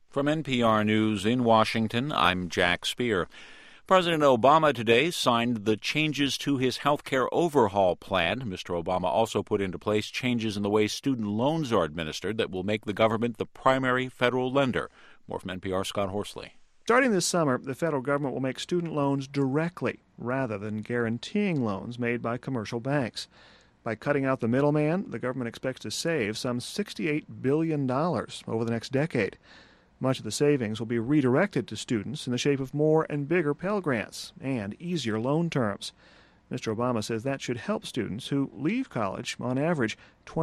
From NPR News in Washington, I'm Jack Speer. President Obama today signed the changes to his health care overhaul plan. Mr. Obama also put into place changes in the way student loans are administered that will make the government the primary federal lender. More from NPR's Scott Horsley. Starting this summer, the federal government will make student loans directly rather than guaranteeing loans made by commercial banks. By cutting out the middleman, the government expects to save some $68 billion over the next decade. Much of the savings will be redirected to students in the shape of more and bigger Pell Grants and easier loan terms. Mr. Obama says that should help students who leave college, on average,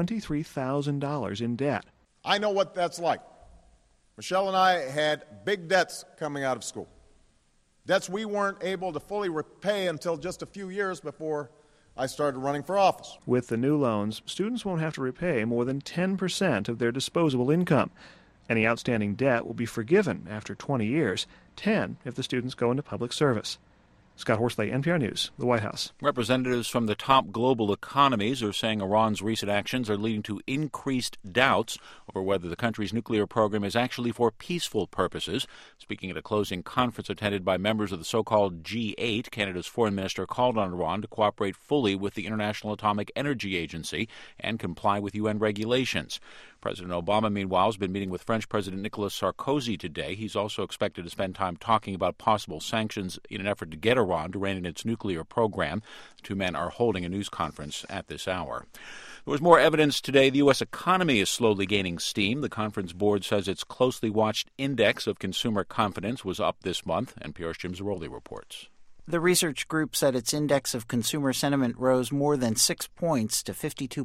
$23,000 in debt. I know what that's like. Michelle and I had big debts coming out of school. Debts we weren't able to fully repay until just a few years before I started running for office. With the new loans, students won't have to repay more than 10% of their disposable income. Any outstanding debt will be forgiven after 20 years, 10 if the students go into public service. Scott Horsley, NPR News, the White House. Representatives from the top global economies are saying Iran's recent actions are leading to increased doubts over whether the country's nuclear program is actually for peaceful purposes. Speaking at a closing conference attended by members of the so-called G8, Canada's foreign minister called on Iran to cooperate fully with the International Atomic Energy Agency and comply with UN regulations. President Obama, meanwhile, has been meeting with French President Nicolas Sarkozy today. He's also expected to spend time talking about possible sanctions in an effort to get Iran to rein in its nuclear program. The two men are holding a news conference at this hour. There was more evidence today the U.S. economy is slowly gaining steam. The conference board says its closely watched index of consumer confidence was up this month. NPR's Jim Zarroli reports. The research group said its index of consumer sentiment rose more than 6 points to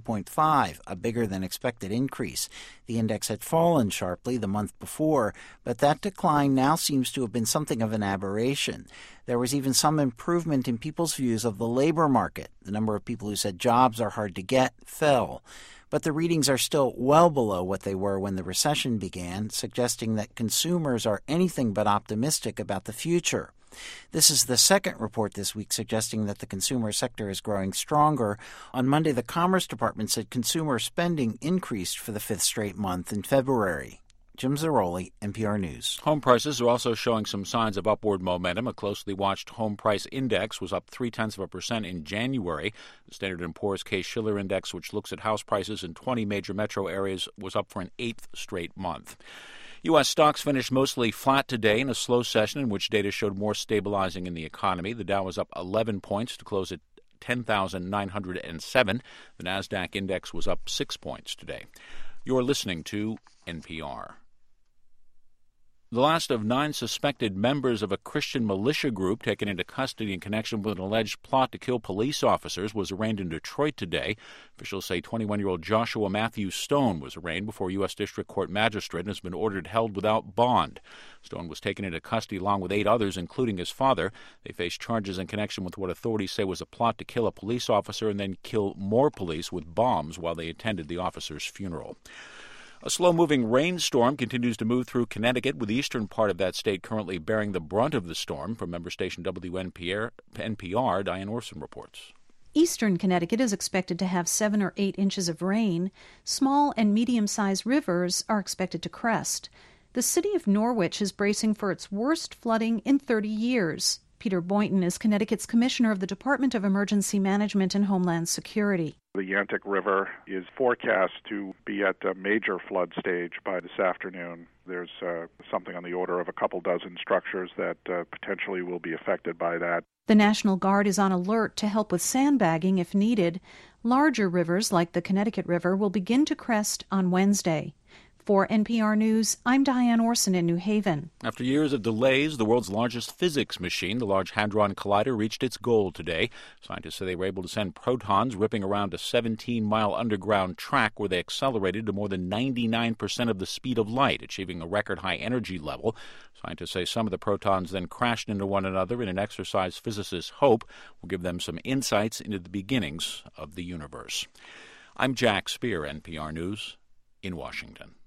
52.5, a bigger than expected increase. The index had fallen sharply the month before, but that decline now seems to have been something of an aberration. There was even some improvement in people's views of the labor market. The number of people who said jobs are hard to get fell. But the readings are still well below what they were when the recession began, suggesting that consumers are anything but optimistic about the future. This is the second report this week suggesting that the consumer sector is growing stronger. On Monday, the Commerce Department said consumer spending increased for the fifth straight month in February. Jim Zarroli, NPR News. Home prices are also showing some signs of upward momentum. A closely watched home price index was up 0.3% in January. The Standard & Poor's Case-Shiller Index, which looks at house prices in 20 major metro areas, was up for an eighth straight month. U.S. stocks finished mostly flat today in a slow session in which data showed more stabilizing in the economy. The Dow was up 11 points to close at 10,907. The NASDAQ index was up 6 points today. You're listening to NPR. The last of 9 suspected members of a Christian militia group taken into custody in connection with an alleged plot to kill police officers was arraigned in Detroit today. Officials say 21-year-old Joshua Matthew Stone was arraigned before a U.S. District Court magistrate and has been ordered held without bond. Stone was taken into custody along with 8 others, including his father. They face charges in connection with what authorities say was a plot to kill a police officer and then kill more police with bombs while they attended the officer's funeral. A slow-moving rainstorm continues to move through Connecticut, with the eastern part of that state currently bearing the brunt of the storm. From member station WNPR, Diane Orson reports. Eastern Connecticut is expected to have 7 or 8 inches of rain. Small and medium-sized rivers are expected to crest. The city of Norwich is bracing for its worst flooding in 30 years. Peter Boynton is Connecticut's Commissioner of the Department of Emergency Management and Homeland Security. The Yantic River is forecast to be at a major flood stage by this afternoon. There's something on the order of a couple dozen structures that potentially will be affected by that. The National Guard is on alert to help with sandbagging if needed. Larger rivers like the Connecticut River will begin to crest on Wednesday. For NPR News, I'm Diane Orson in New Haven. After years of delays, the world's largest physics machine, the Large Hadron Collider, reached its goal today. Scientists say they were able to send protons ripping around a 17-mile underground track where they accelerated to more than 99% of the speed of light, achieving a record-high energy level. Scientists say some of the protons then crashed into one another in an exercise physicists hope will give them some insights into the beginnings of the universe. I'm Jack Speer, NPR News, in Washington.